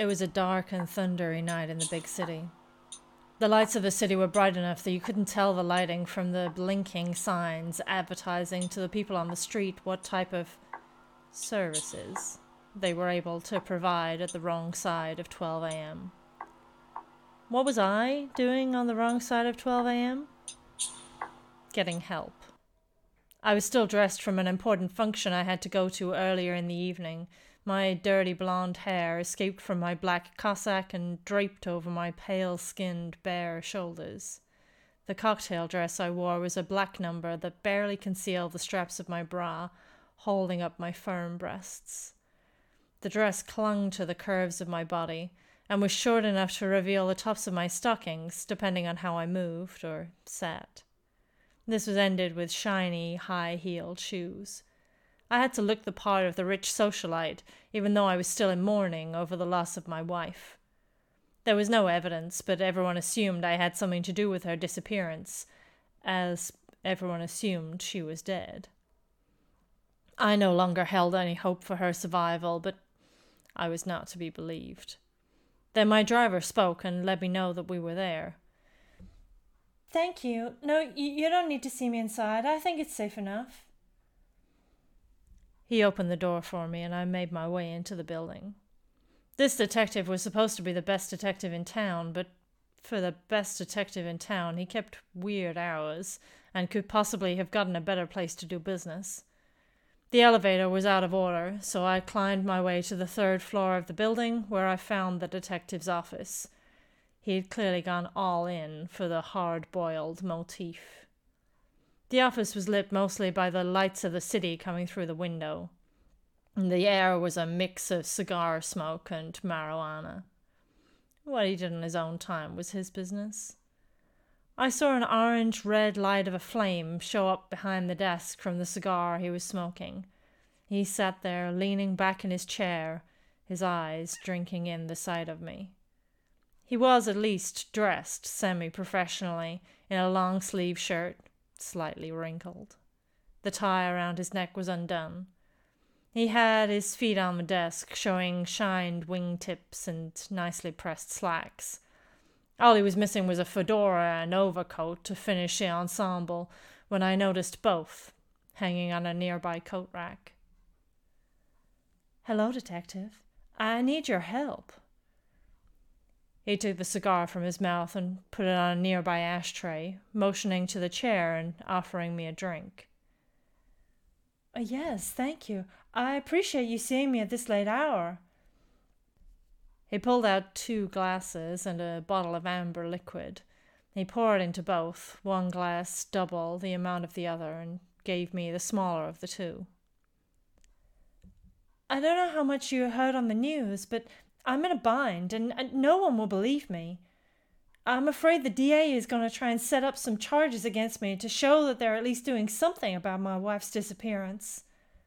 It was a dark and thundery night in the big city. The lights of the city were bright enough that you couldn't tell the lighting from the blinking signs advertising to the people on the street what type of services they were able to provide at the wrong side of 12 a.m. What was I doing on the wrong side of 12 a.m.? Getting help. I was still dressed from an important function I had to go to earlier in the evening. My dirty blonde hair escaped from my black cassock and draped over my pale-skinned bare shoulders. The cocktail dress I wore was a black number that barely concealed the straps of my bra, holding up my firm breasts. The dress clung to the curves of my body and was short enough to reveal the tops of my stockings, depending on how I moved or sat. This was ended with shiny, high-heeled shoes. I had to look the part of the rich socialite, even though I was still in mourning over the loss of my wife. There was no evidence, but everyone assumed I had something to do with her disappearance, as everyone assumed she was dead. I no longer held any hope for her survival, but I was not to be believed. Then my driver spoke and let me know that we were there. Thank you. No, you don't need to see me inside. I think it's safe enough. He opened the door for me, and I made my way into the building. This detective was supposed to be the best detective in town, but for the best detective in town, he kept weird hours and could possibly have gotten a better place to do business. The elevator was out of order, so I climbed my way to the third floor of the building, where I found the detective's office. He had clearly gone all in for the hard-boiled motif. The office was lit mostly by the lights of the city coming through the window. The air was a mix of cigar smoke and marijuana. What he did in his own time was his business. I saw an orange-red light of a flame show up behind the desk from the cigar he was smoking. He sat there, leaning back in his chair, his eyes drinking in the sight of me. He was at least dressed semi-professionally in a long-sleeve shirt, slightly wrinkled. The tie around his neck was undone. He had his feet on the desk, showing shined wingtips and nicely pressed slacks. All he was missing was a fedora and overcoat to finish the ensemble, when I noticed both, hanging on a nearby coat rack. Hello, Detective. I need your help. He took the cigar from his mouth and put it on a nearby ashtray, motioning to the chair and offering me a drink. Yes, thank you. I appreciate you seeing me at this late hour. He pulled out 2 glasses and a bottle of amber liquid. He poured into both, one glass double the amount of the other, and gave me the smaller of the 2. I don't know how much you heard on the news, but I'm in a bind, and no one will believe me. I'm afraid the DA is going to try and set up some charges against me to show that they're at least doing something about my wife's disappearance.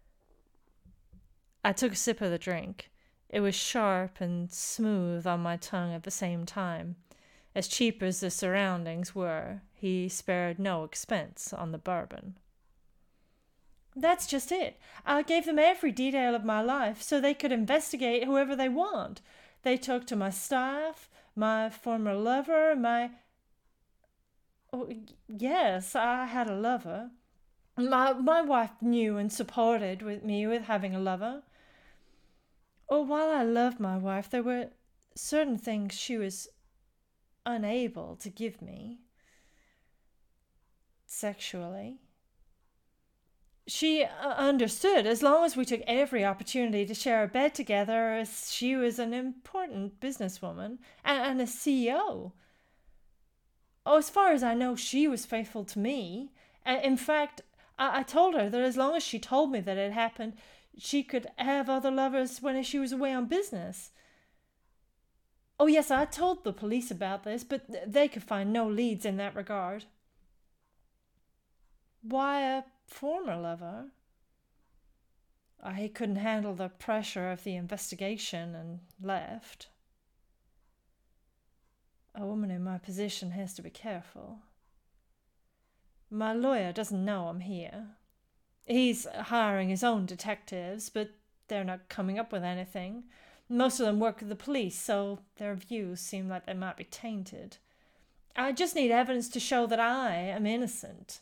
I took a sip of the drink. It was sharp and smooth on my tongue at the same time. As cheap as the surroundings were, he spared no expense on the bourbon. That's just it. I gave them every detail of my life so they could investigate whoever they want. They talked to my staff, my former lover, Oh, yes, I had a lover. My wife knew and supported me with having a lover. Oh, while I loved my wife, there were certain things she was unable to give me. Sexually. She understood as long as we took every opportunity to share a bed together, as she was an important businesswoman and a CEO. Oh, as far as I know, she was faithful to me. In fact, I told her that as long as she told me that it happened, she could have other lovers when she was away on business. Oh, yes, I told the police about this, but they could find no leads in that regard. Why a former lover? He couldn't handle the pressure of the investigation and left. A woman in my position has to be careful. My lawyer doesn't know I'm here. He's hiring his own detectives, but they're not coming up with anything. Most of them work with the police, so their views seem like they might be tainted. I just need evidence to show that I am innocent.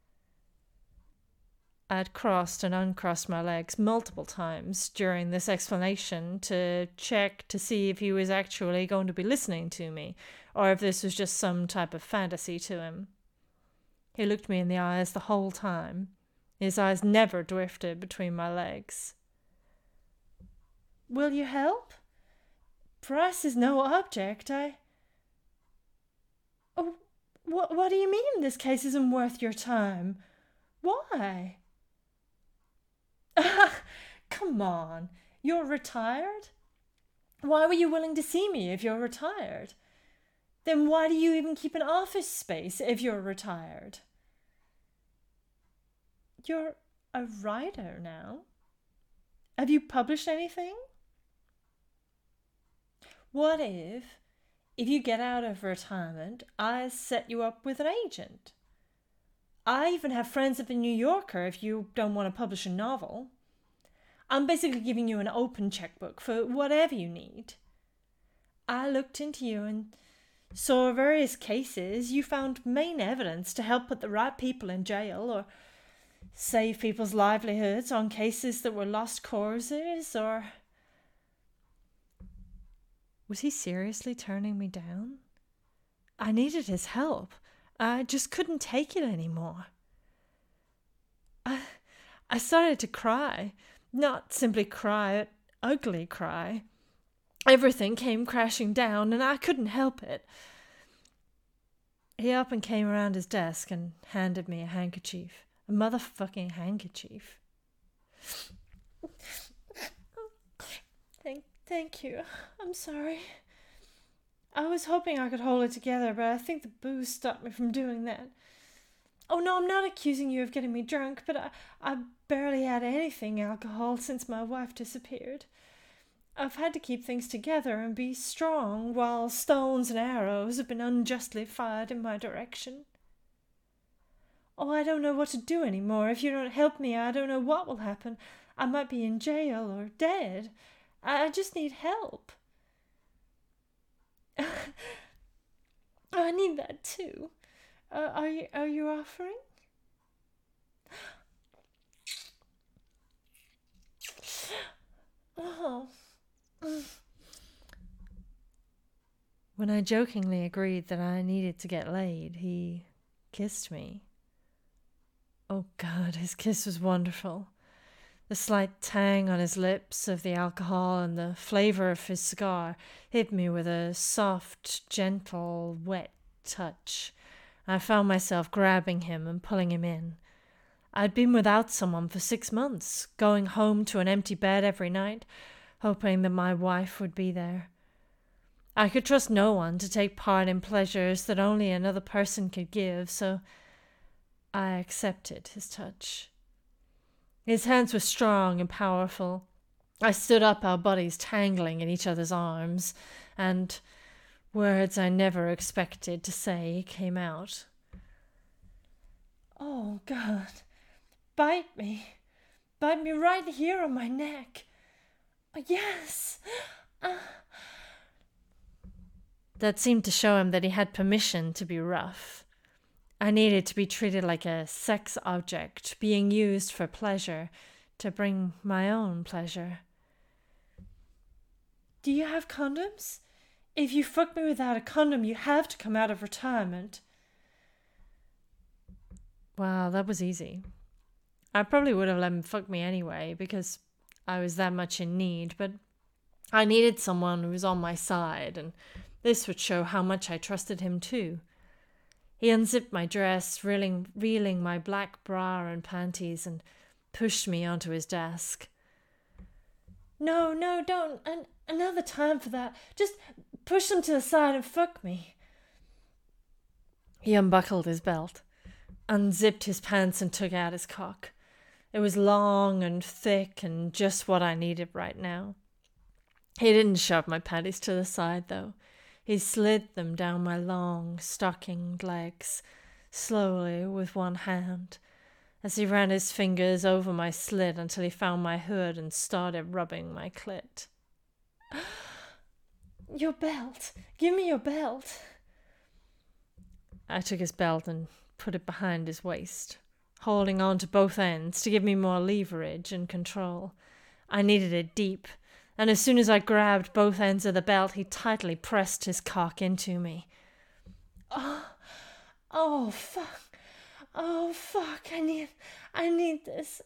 I'd crossed and uncrossed my legs multiple times during this explanation to check to see if he was actually going to be listening to me, or if this was just some type of fantasy to him. He looked me in the eyes the whole time. His eyes never drifted between my legs. Will you help? Price is no object. Oh, what do you mean this case isn't worth your time? Why? Come on, you're retired? Why were you willing to see me if you're retired? Then why do you even keep an office space if you're retired? You're a writer now? Have you published anything? What if you get out of retirement, I set you up with an agent? I even have friends at the New Yorker if you don't want to publish a novel. I'm basically giving you an open checkbook for whatever you need. I looked into you and saw various cases. You found main evidence to help put the right people in jail or save people's livelihoods on cases that were lost causes or... Was he seriously turning me down? I needed his help. I just couldn't take it anymore. I started to cry. Not simply cry, an ugly cry. Everything came crashing down, and I couldn't help it. He up and came around his desk and handed me a handkerchief. A motherfucking handkerchief. Thank you. I'm sorry. I was hoping I could hold it together, but I think the booze stopped me from doing that. Oh no, I'm not accusing you of getting me drunk, but I barely had anything alcohol since my wife disappeared. I've had to keep things together and be strong while stones and arrows have been unjustly fired in my direction. Oh, I don't know what to do anymore. If you don't help me, I don't know what will happen. I might be in jail or dead. I just need help. I need that too. Are you offering? Oh. When I jokingly agreed that I needed to get laid, he kissed me. Oh God, his kiss was wonderful. The slight tang on his lips of the alcohol and the flavor of his cigar hit me with a soft, gentle, wet touch. I found myself grabbing him and pulling him in. I'd been without someone for 6 months, going home to an empty bed every night, hoping that my wife would be there. I could trust no one to take part in pleasures that only another person could give, so I accepted his touch. His hands were strong and powerful. I stood up, our bodies tangling in each other's arms, and words I never expected to say came out. Oh, God. Bite me. Bite me right here on my neck. Yes. That seemed to show him that he had permission to be rough. I needed to be treated like a sex object, being used for pleasure, to bring my own pleasure. Do you have condoms? If you fuck me without a condom, you have to come out of retirement. Wow, that was easy. I probably would have let him fuck me anyway, because I was that much in need, but I needed someone who was on my side, and this would show how much I trusted him too. He unzipped my dress, revealing my black bra and panties, and pushed me onto his desk. No, don't. Another time for that. Just push them to the side and fuck me. He unbuckled his belt, unzipped his pants, and took out his cock. It was long and thick and just what I needed right now. He didn't shove my panties to the side, though. He slid them down my long, stockinged legs, slowly with one hand, as he ran his fingers over my slit until he found my hood and started rubbing my clit. Your belt. Give me your belt. I took his belt and put it behind his waist, holding on to both ends to give me more leverage and control. I needed it deep, and as soon as I grabbed both ends of the belt, he tightly pressed his cock into me. Oh, fuck. Oh, fuck. I need this.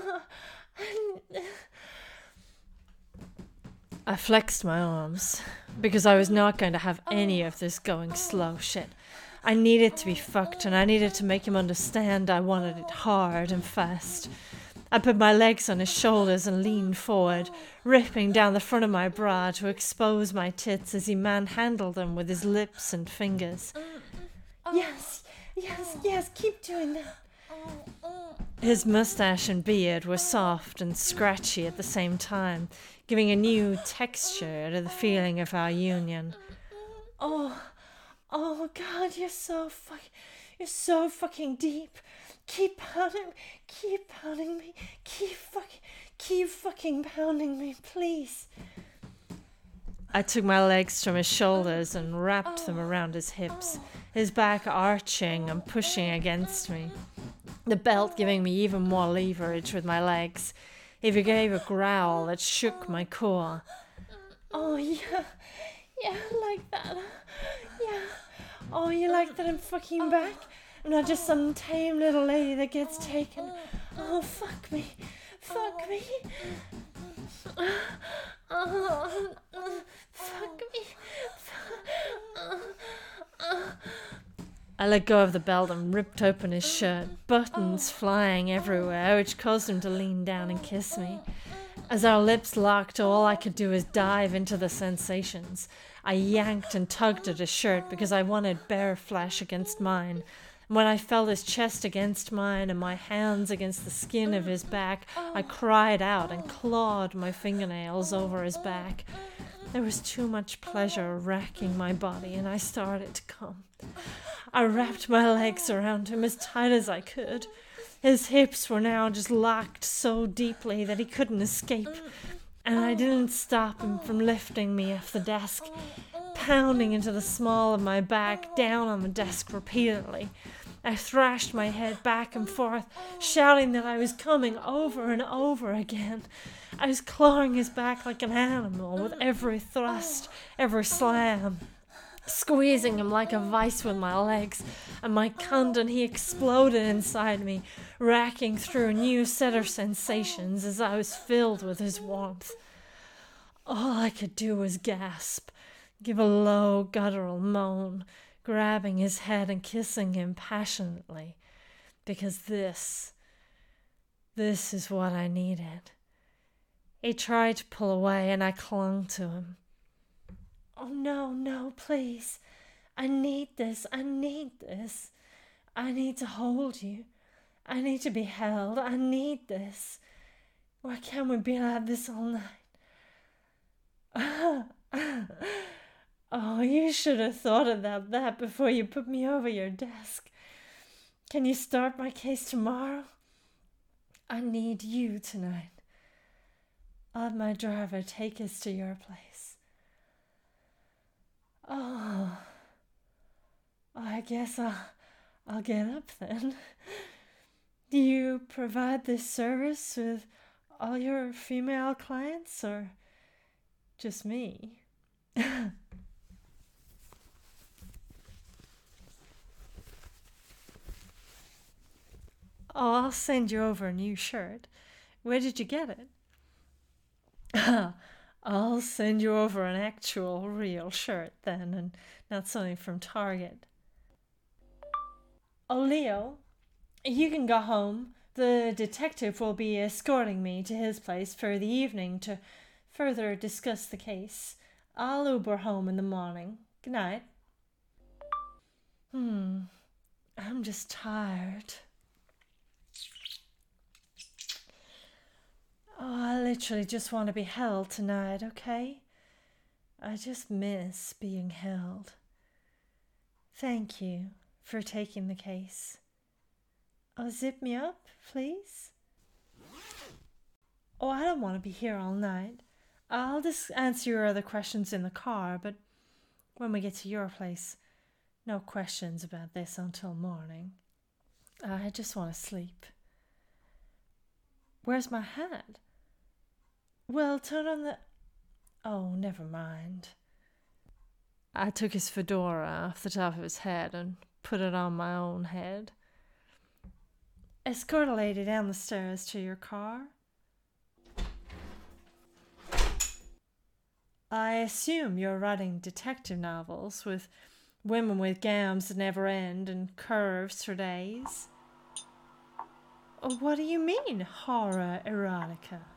I flexed my arms, because I was not going to have any of this going slow shit. I needed to be fucked, and I needed to make him understand I wanted it hard and fast. I put my legs on his shoulders and leaned forward, ripping down the front of my bra to expose my tits as he manhandled them with his lips and fingers. Yes, keep doing that. His mustache and beard were soft and scratchy at the same time, giving a new texture to the feeling of our union. Oh God, you're so fucking deep. Keep pounding me. Keep fucking pounding me, please. I took my legs from his shoulders and wrapped them around his hips, his back arching and pushing against me, the belt giving me even more leverage with my legs. He gave a growl that shook my core. Oh, yeah, like that. Yeah. Oh, you like that I'm fucking back? I'm not just some tame little lady that gets taken. Oh, fuck me. Fuck me. I let go of the belt and ripped open his shirt, buttons flying everywhere, which caused him to lean down and kiss me. As our lips locked, all I could do was dive into the sensations. I yanked and tugged at his shirt because I wanted bare flesh against mine. And when I felt his chest against mine and my hands against the skin of his back, I cried out and clawed my fingernails over his back. There was too much pleasure racking my body, and I started to come. I wrapped my legs around him as tight as I could. His hips were now just locked so deeply that he couldn't escape, and I didn't stop him from lifting me off the desk, pounding into the small of my back, down on the desk repeatedly. I thrashed my head back and forth, shouting that I was coming over and over again. I was clawing his back like an animal with every thrust, every slam, squeezing him like a vice with my legs, and my cunt, and he exploded inside me, racking through a new set of sensations as I was filled with his warmth. All I could do was gasp, give a low guttural moan, grabbing his head and kissing him passionately, because this is what I needed. He tried to pull away, and I clung to him. Oh, no, please. I need this. I need to hold you. I need to be held. I need this. Why can't we be like this all night? Oh, you should have thought about that before you put me over your desk. Can you start my case tomorrow? I need you tonight. I'll have my driver take us to your place. Oh, I guess I'll get up then. Do you provide this service with all your female clients, or just me? Oh, I'll send you over a new shirt. Where did you get it? I'll send you over an actual, real shirt then, and not something from Target. Oh, Leo, you can go home. The detective will be escorting me to his place for the evening to further discuss the case. I'll Uber home in the morning. Good night. I'm just tired. Oh, I literally just want to be held tonight, okay? I just miss being held. Thank you for taking the case. Oh, zip me up, please? Oh, I don't want to be here all night. I'll just answer your other questions in the car, but when we get to your place, no questions about this until morning. I just want to sleep. Where's my hat? Well, turn on the... Oh, never mind. I took his fedora off the top of his head and put it on my own head. Escort a lady down the stairs to your car. I assume you're writing detective novels with women with gowns that never end and curves for days. What do you mean, horror erotica?